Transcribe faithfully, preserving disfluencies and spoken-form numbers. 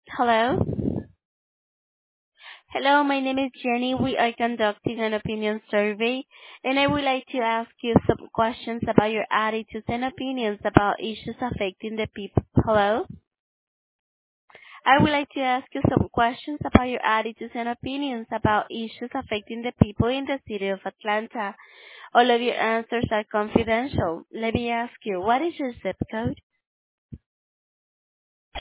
Hello? Hello, my name is Jenny. We are conducting an opinion survey, and I would like to ask you some questions about your attitudes and opinions about issues affecting the people. Hello? I would like to ask you some questions about your attitudes and opinions about issues affecting the people in the city of Atlanta. All of your answers are confidential. Let me ask you, what is your zip code?